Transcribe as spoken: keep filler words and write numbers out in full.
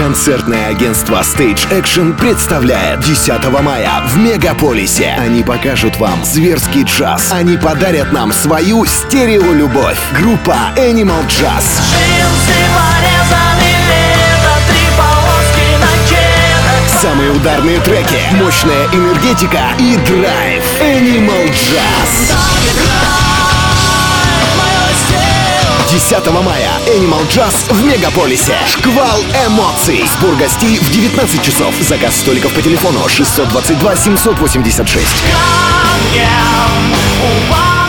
Концертное агентство Stage Action представляет десятого мая в Мегаполисе. Они покажут вам зверский джаз. Они подарят нам свою стереолюбовь. Группа Animal Jazz. Самые ударные треки, мощная энергетика и драйв. Animal Jazz. десятого мая Animal Jazz в Мегаполисе. Шквал эмоций. Сбор гостей в девятнадцать часов. Заказ столиков по телефону шестьсот двадцать два семьсот восемьдесят шесть.